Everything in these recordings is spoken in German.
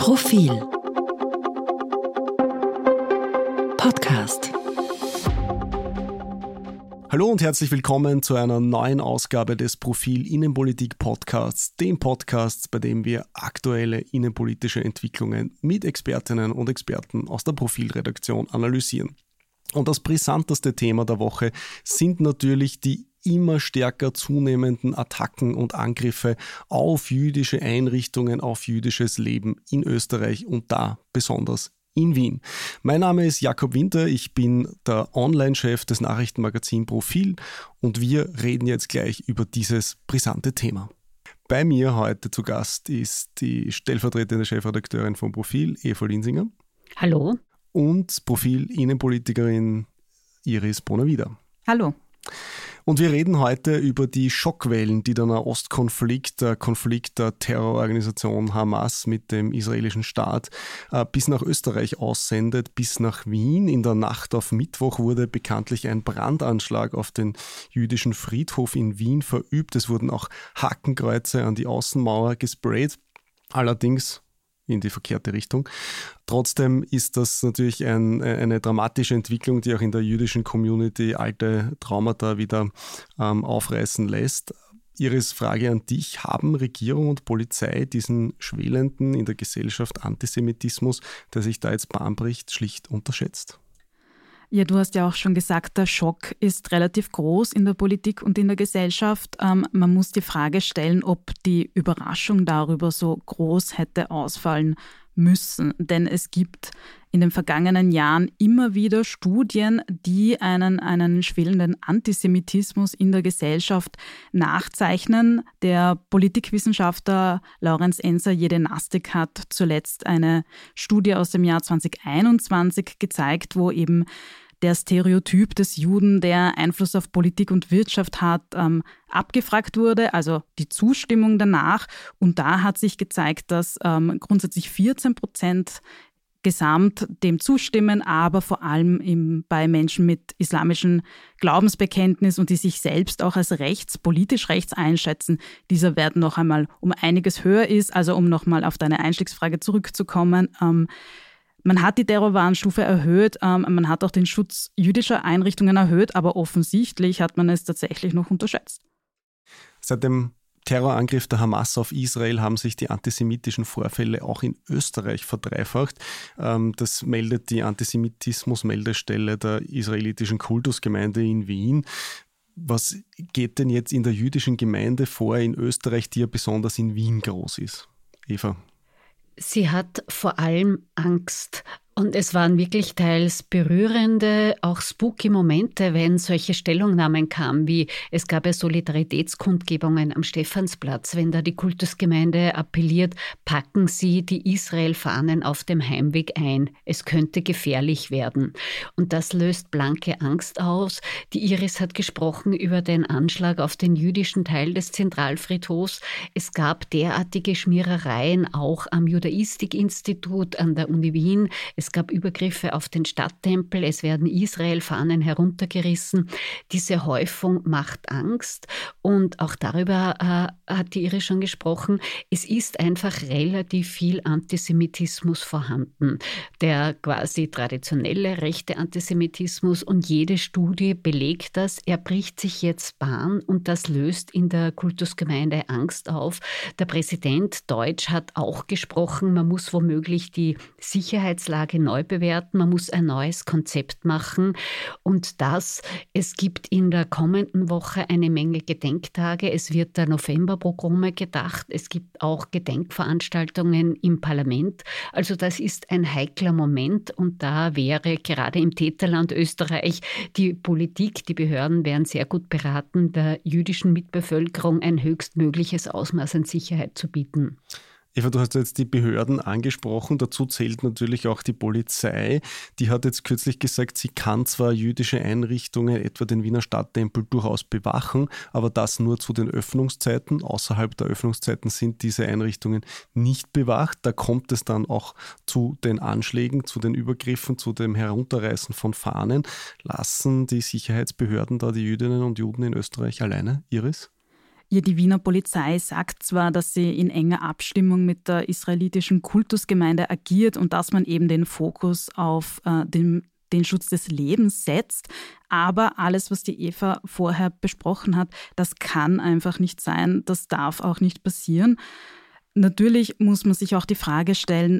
Profil Podcast. Hallo und herzlich willkommen zu einer neuen Ausgabe des Profil Innenpolitik Podcasts, dem Podcast, bei dem wir aktuelle innenpolitische Entwicklungen mit Expertinnen und Experten aus der Profilredaktion analysieren. Und das brisanteste Thema der Woche sind natürlich die immer stärker zunehmenden Attacken und Angriffe auf jüdische Einrichtungen, auf jüdisches Leben in Österreich und da besonders in Wien. Mein Name ist Jakob Winter, ich bin der Online-Chef des Nachrichtenmagazin Profil und wir reden jetzt gleich über dieses brisante Thema. Bei mir heute zu Gast ist die stellvertretende Chefredakteurin von Profil, Eva Linsinger. Hallo. Und Profil-Innenpolitikerin Iris Brunner-Wieder. Hallo. Und wir reden heute über die Schockwellen, die der Nahostkonflikt, der Konflikt der Terrororganisation Hamas mit dem israelischen Staat bis nach Österreich aussendet, bis nach Wien. In der Nacht auf Mittwoch wurde bekanntlich ein Brandanschlag auf den jüdischen Friedhof in Wien verübt. Es wurden auch Hakenkreuze an die Außenmauer gesprayt. Allerdings in die verkehrte Richtung. Trotzdem ist das natürlich eine dramatische Entwicklung, die auch in der jüdischen Community alte Traumata wieder aufreißen lässt. Iris, Frage an dich. Haben Regierung und Polizei diesen schwelenden in der Gesellschaft Antisemitismus, der sich da jetzt Bahn bricht, schlicht unterschätzt? Ja, du hast ja auch schon gesagt, der Schock ist relativ groß in der Politik und in der Gesellschaft. Man muss die Frage stellen, ob die Überraschung darüber so groß hätte ausfallen müssen. Denn es gibt in den vergangenen Jahren immer wieder Studien, die einen schwelenden Antisemitismus in der Gesellschaft nachzeichnen. Der Politikwissenschaftler Laurenz Enser-Jedenastik hat zuletzt eine Studie aus dem Jahr 2021 gezeigt, wo eben der Stereotyp des Juden, der Einfluss auf Politik und Wirtschaft hat, abgefragt wurde, also die Zustimmung danach. Und da hat sich gezeigt, dass grundsätzlich 14% gesamt dem zustimmen, aber vor allem bei Menschen mit islamischem Glaubensbekenntnis und die sich selbst auch als politisch rechts einschätzen, dieser Wert noch einmal um einiges höher ist. Also um nochmal auf deine Einstiegsfrage zurückzukommen, man hat die Terrorwarnstufe erhöht, man hat auch den Schutz jüdischer Einrichtungen erhöht, aber offensichtlich hat man es tatsächlich noch unterschätzt. Seit dem Terrorangriff der Hamas auf Israel haben sich die antisemitischen Vorfälle auch in Österreich verdreifacht. Das meldet die Antisemitismus-Meldestelle der israelitischen Kultusgemeinde in Wien. Was geht denn jetzt in der jüdischen Gemeinde vor in Österreich, die ja besonders in Wien groß ist? Eva? Sie hat vor allem Angst. Und es waren wirklich teils berührende, auch spooky Momente, wenn solche Stellungnahmen kamen, wie es gab ja Solidaritätskundgebungen am Stephansplatz, wenn da die Kultusgemeinde appelliert, packen Sie die Israel-Fahnen auf dem Heimweg ein. Es könnte gefährlich werden. Und das löst blanke Angst aus. Die Iris hat gesprochen über den Anschlag auf den jüdischen Teil des Zentralfriedhofs. Es gab derartige Schmierereien auch am Judaistik-Institut an der Uni Wien. Es gab Übergriffe auf den Stadttempel, es werden Israel-Fahnen heruntergerissen. Diese Häufung macht Angst und auch darüber hat die Iris schon gesprochen. Es ist einfach relativ viel Antisemitismus vorhanden. Der quasi traditionelle rechte Antisemitismus und jede Studie belegt das. Er bricht sich jetzt Bahn und das löst in der Kultusgemeinde Angst auf. Der Präsident Deutsch hat auch gesprochen, man muss womöglich die Sicherheitslage neu bewerten, man muss ein neues Konzept machen und es gibt in der kommenden Woche eine Menge Gedenktage, es wird der Novemberprogramme gedacht, es gibt auch Gedenkveranstaltungen im Parlament, also das ist ein heikler Moment und da wäre gerade im Täterland Österreich die Politik, die Behörden wären sehr gut beraten, der jüdischen Mitbevölkerung ein höchstmögliches Ausmaß an Sicherheit zu bieten. Eva, du hast jetzt die Behörden angesprochen, dazu zählt natürlich auch die Polizei. Die hat jetzt kürzlich gesagt, sie kann zwar jüdische Einrichtungen, etwa den Wiener Stadttempel, durchaus bewachen, aber das nur zu den Öffnungszeiten. Außerhalb der Öffnungszeiten sind diese Einrichtungen nicht bewacht. Da kommt es dann auch zu den Anschlägen, zu den Übergriffen, zu dem Herunterreißen von Fahnen. Lassen die Sicherheitsbehörden da die Jüdinnen und Juden in Österreich alleine, Iris? Ja, die Wiener Polizei sagt zwar, dass sie in enger Abstimmung mit der israelitischen Kultusgemeinde agiert und dass man eben den Fokus auf den Schutz des Lebens setzt, aber alles, was die Eva vorher besprochen hat, das kann einfach nicht sein, das darf auch nicht passieren. Natürlich muss man sich auch die Frage stellen,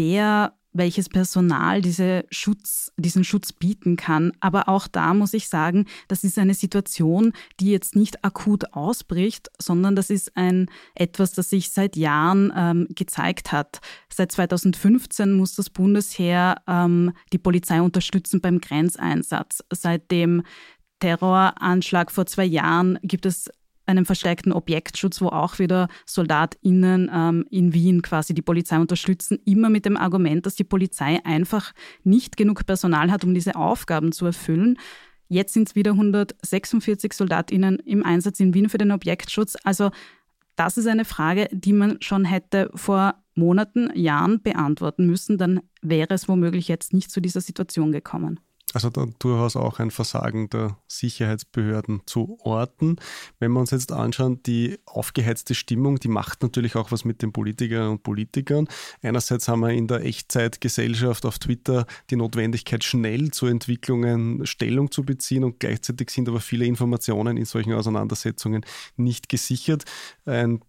welches Personal diesen Schutz bieten kann. Aber auch da muss ich sagen, das ist eine Situation, die jetzt nicht akut ausbricht, sondern das ist etwas, das sich seit Jahren gezeigt hat. Seit 2015 muss das Bundesheer die Polizei unterstützen beim Grenzeinsatz. Seit dem Terroranschlag vor 2 Jahren gibt es einen verstärkten Objektschutz, wo auch wieder SoldatInnen in Wien quasi die Polizei unterstützen, immer mit dem Argument, dass die Polizei einfach nicht genug Personal hat, um diese Aufgaben zu erfüllen. Jetzt sind es wieder 146 SoldatInnen im Einsatz in Wien für den Objektschutz. Also das ist eine Frage, die man schon hätte vor Monaten, Jahren beantworten müssen. Dann wäre es womöglich jetzt nicht zu dieser Situation gekommen. Also da durchaus auch ein Versagen der Sicherheitsbehörden zu orten. Wenn wir uns jetzt anschauen, die aufgeheizte Stimmung, die macht natürlich auch was mit den Politikerinnen und Politikern. Einerseits haben wir in der Echtzeitgesellschaft auf Twitter die Notwendigkeit, schnell zu Entwicklungen Stellung zu beziehen, und gleichzeitig sind aber viele Informationen in solchen Auseinandersetzungen nicht gesichert. Ein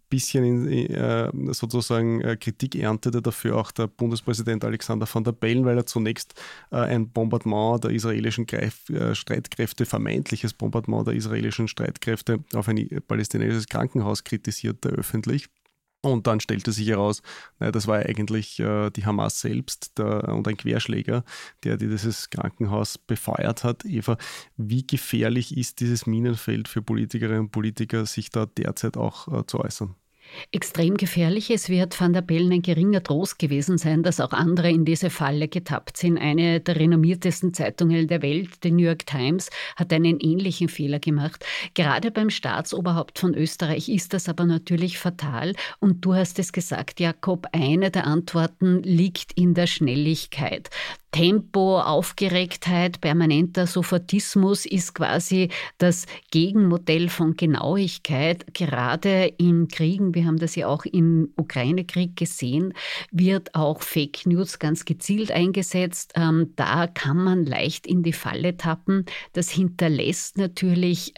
bisschen sozusagen Kritik erntete dafür auch der Bundespräsident Alexander Van der Bellen, weil er zunächst ein Bombardement der israelischen Streitkräfte, vermeintliches Bombardement der israelischen Streitkräfte auf ein palästinensisches Krankenhaus kritisierte öffentlich. Und dann stellte sich heraus, das war eigentlich die Hamas selbst und ein Querschläger, der dieses Krankenhaus befeuert hat. Eva, wie gefährlich ist dieses Minenfeld für Politikerinnen und Politiker, sich da derzeit auch zu äußern? Extrem gefährlich. Es wird Van der Bellen ein geringer Trost gewesen sein, dass auch andere in diese Falle getappt sind. Eine der renommiertesten Zeitungen der Welt, die New York Times, hat einen ähnlichen Fehler gemacht. Gerade beim Staatsoberhaupt von Österreich ist das aber natürlich fatal. Und du hast es gesagt, Jakob, eine der Antworten liegt in der Schnelligkeit. Tempo, Aufgeregtheit, permanenter Sofortismus ist quasi das Gegenmodell von Genauigkeit. Gerade in Kriegen, wir haben das ja auch im Ukraine-Krieg gesehen, wird auch Fake News ganz gezielt eingesetzt. Da kann man leicht in die Falle tappen. Das hinterlässt natürlich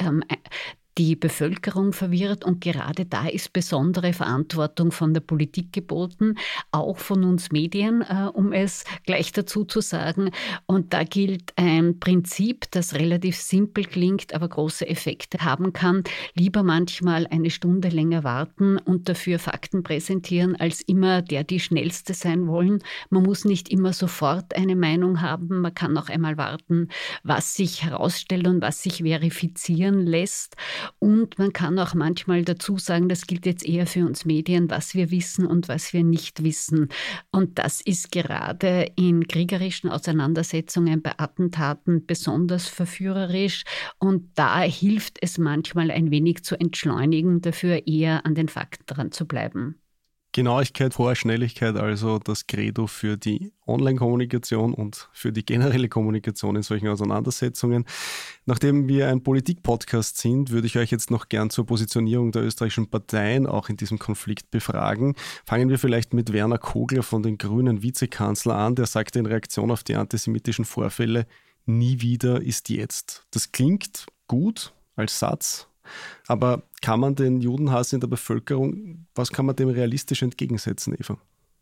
die Bevölkerung verwirrt, und gerade da ist besondere Verantwortung von der Politik geboten, auch von uns Medien, um es gleich dazu zu sagen. Und da gilt ein Prinzip, das relativ simpel klingt, aber große Effekte haben kann. Lieber manchmal eine Stunde länger warten und dafür Fakten präsentieren, als immer die Schnellste sein wollen. Man muss nicht immer sofort eine Meinung haben. Man kann auch einmal warten, was sich herausstellt und was sich verifizieren lässt. Und man kann auch manchmal dazu sagen, das gilt jetzt eher für uns Medien, was wir wissen und was wir nicht wissen. Und das ist gerade in kriegerischen Auseinandersetzungen bei Attentaten besonders verführerisch. Und da hilft es manchmal ein wenig zu entschleunigen, dafür eher an den Fakten dran zu bleiben. Genauigkeit vor Schnelligkeit, also das Credo für die Online-Kommunikation und für die generelle Kommunikation in solchen Auseinandersetzungen. Nachdem wir ein Politik-Podcast sind, würde ich euch jetzt noch gern zur Positionierung der österreichischen Parteien auch in diesem Konflikt befragen. Fangen wir vielleicht mit Werner Kogler von den Grünen Vizekanzler an, der sagte in Reaktion auf die antisemitischen Vorfälle, nie wieder ist jetzt. Das klingt gut als Satz, aber kann man den Judenhass in der Bevölkerung, was kann man dem realistisch entgegensetzen, Eva?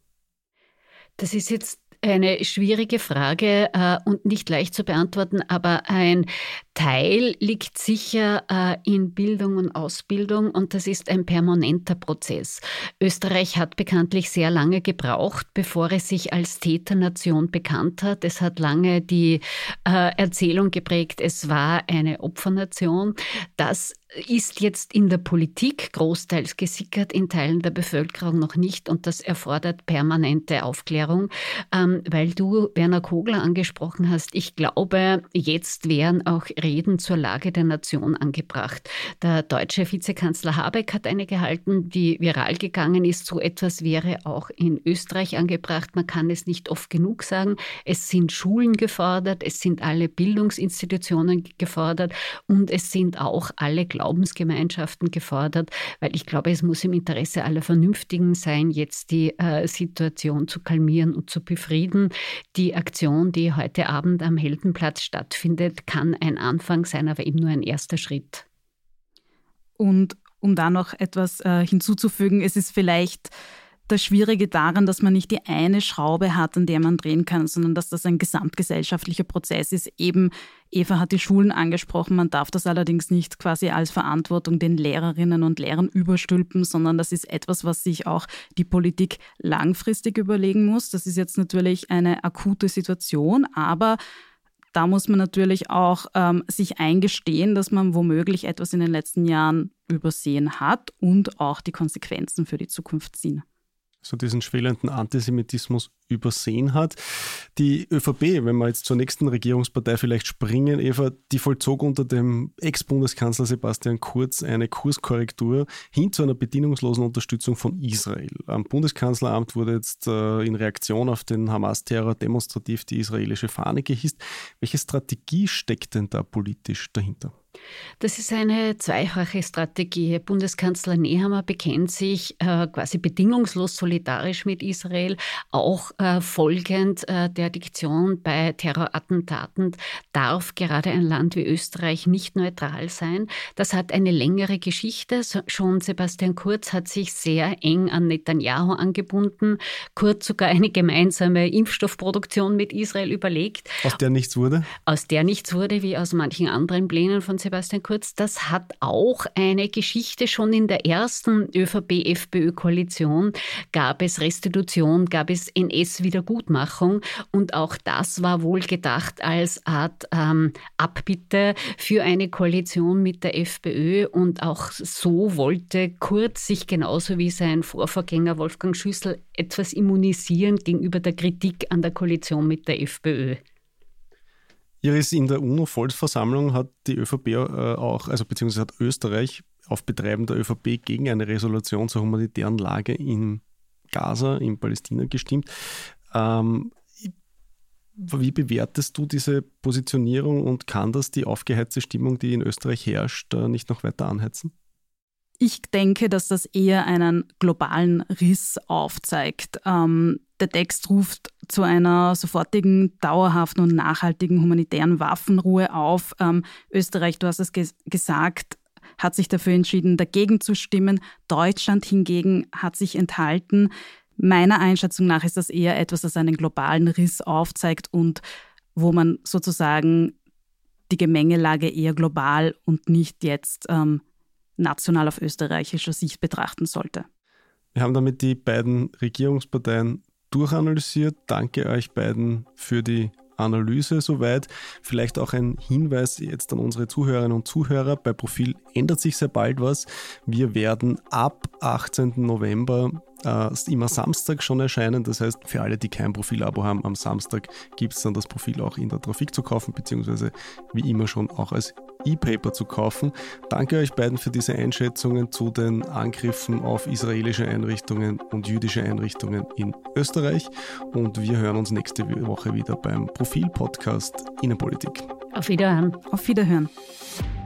Das ist jetzt eine schwierige Frage und nicht leicht zu beantworten, aber ein Teil liegt sicher in Bildung und Ausbildung, und das ist ein permanenter Prozess. Österreich hat bekanntlich sehr lange gebraucht, bevor es sich als Täternation bekannt hat. Es hat lange die Erzählung geprägt, es war eine Opfernation. Das ist jetzt in der Politik großteils gesickert, in Teilen der Bevölkerung noch nicht, und das erfordert permanente Aufklärung. Weil du Werner Kogler angesprochen hast, ich glaube, jetzt wären auch Reden zur Lage der Nation angebracht. Der deutsche Vizekanzler Habeck hat eine gehalten, die viral gegangen ist. So etwas wäre auch in Österreich angebracht. Man kann es nicht oft genug sagen. Es sind Schulen gefordert, es sind alle Bildungsinstitutionen gefordert und es sind auch alle Glaubensgemeinschaften gefordert, weil ich glaube, es muss im Interesse aller Vernünftigen sein, jetzt die Situation zu kalmieren und zu befrieden. Die Aktion, die heute Abend am Heldenplatz stattfindet, kann ein Anfang sein, aber eben nur ein erster Schritt. Und um da noch etwas hinzuzufügen, es ist vielleicht das Schwierige daran, dass man nicht die eine Schraube hat, an der man drehen kann, sondern dass das ein gesamtgesellschaftlicher Prozess ist. Eben, Eva hat die Schulen angesprochen, man darf das allerdings nicht quasi als Verantwortung den Lehrerinnen und Lehrern überstülpen, sondern das ist etwas, was sich auch die Politik langfristig überlegen muss. Das ist jetzt natürlich eine akute Situation, aber da muss man natürlich auch sich eingestehen, dass man womöglich etwas in den letzten Jahren übersehen hat und auch die Konsequenzen für die Zukunft ziehen. So diesen schwelenden Antisemitismus übersehen hat. Die ÖVP, wenn wir jetzt zur nächsten Regierungspartei vielleicht springen, Eva, die vollzog unter dem Ex-Bundeskanzler Sebastian Kurz eine Kurskorrektur hin zu einer bedingungslosen Unterstützung von Israel. Am Bundeskanzleramt wurde jetzt in Reaktion auf den Hamas-Terror demonstrativ die israelische Fahne gehisst. Welche Strategie steckt denn da politisch dahinter? Das ist eine zweifache Strategie. Bundeskanzler Nehammer bekennt sich quasi bedingungslos solidarisch mit Israel, auch folgend der Diktion: bei Terrorattentaten darf gerade ein Land wie Österreich nicht neutral sein. Das hat eine längere Geschichte. Schon Sebastian Kurz hat sich sehr eng an Netanyahu angebunden. Kurz sogar eine gemeinsame Impfstoffproduktion mit Israel überlegt. Aus der nichts wurde? Aus der nichts wurde, wie aus manchen anderen Plänen von Sebastian Kurz. Das hat auch eine Geschichte. Schon in der ersten ÖVP-FPÖ-Koalition gab es Restitution, gab es NS-Wiedergutmachung und auch das war wohl gedacht als Art Abbitte für eine Koalition mit der FPÖ und auch so wollte Kurz sich genauso wie sein Vorvorgänger Wolfgang Schüssel etwas immunisieren gegenüber der Kritik an der Koalition mit der FPÖ. Iris, in der UNO-Volksversammlung hat die ÖVP beziehungsweise hat Österreich auf Betreiben der ÖVP gegen eine Resolution zur humanitären Lage in Gaza, in Palästina gestimmt. Wie bewertest du diese Positionierung und kann das die aufgeheizte Stimmung, die in Österreich herrscht, nicht noch weiter anheizen? Ich denke, dass das eher einen globalen Riss aufzeigt. Der Text ruft zu einer sofortigen, dauerhaften und nachhaltigen humanitären Waffenruhe auf. Österreich, du hast es gesagt, hat sich dafür entschieden, dagegen zu stimmen. Deutschland hingegen hat sich enthalten. Meiner Einschätzung nach ist das eher etwas, das einen globalen Riss aufzeigt und wo man sozusagen die Gemengelage eher global und nicht jetzt national auf österreichischer Sicht betrachten sollte. Wir haben damit die beiden Regierungsparteien durchanalysiert. Danke euch beiden für die Analyse soweit. Vielleicht auch ein Hinweis jetzt an unsere Zuhörerinnen und Zuhörer. Bei Profil ändert sich sehr bald was. Wir werden ab 18. November immer Samstag schon erscheinen. Das heißt, für alle, die kein Profil-Abo haben, am Samstag gibt es dann das Profil auch in der Trafik zu kaufen, beziehungsweise wie immer schon auch als E-Paper zu kaufen. Danke euch beiden für diese Einschätzungen zu den Angriffen auf israelische Einrichtungen und jüdische Einrichtungen in Österreich. Und wir hören uns nächste Woche wieder beim Profil-Podcast Innenpolitik. Auf Wiederhören. Auf Wiederhören.